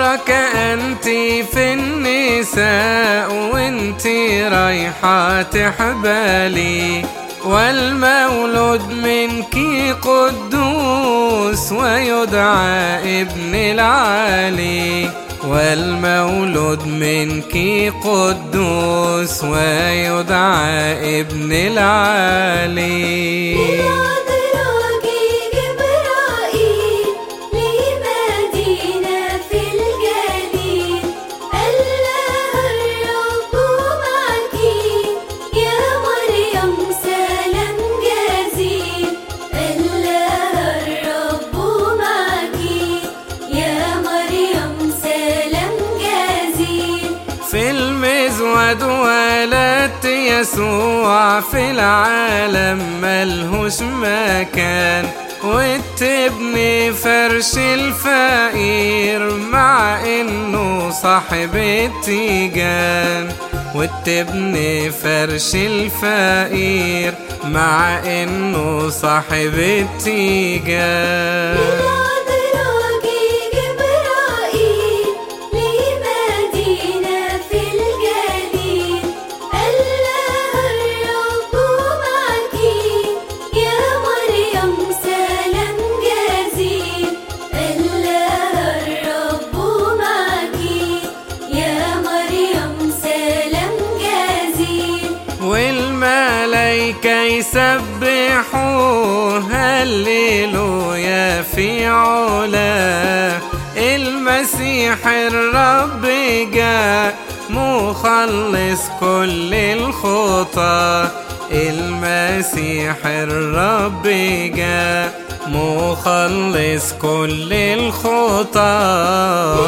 مباركة أنت في النساء وانت رايحة تحبالي، والمولود منك قدوس ويدعى ابن العالي، والمولود منك قدوس ويدعى ابن العالي. في المزود ولدت يسوع، في العالم ملهوش مكان، وتبني فرش الفقير مع انه صاحب التيجان، وتبني فرش الفقير مع انه صاحب التيجان. والملايكة يسبحوا هللويا في علا، المسيح الرب جاء مخلص كل الخطى، المسيح الرب جاء مخلص كل الخطى.